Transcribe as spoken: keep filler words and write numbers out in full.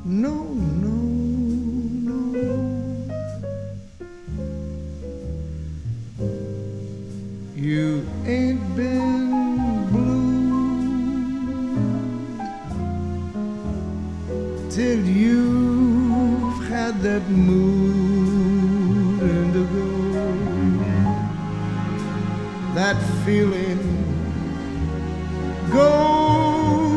No, no, no. You ain't been blue till you've had that mood indigo, that feeling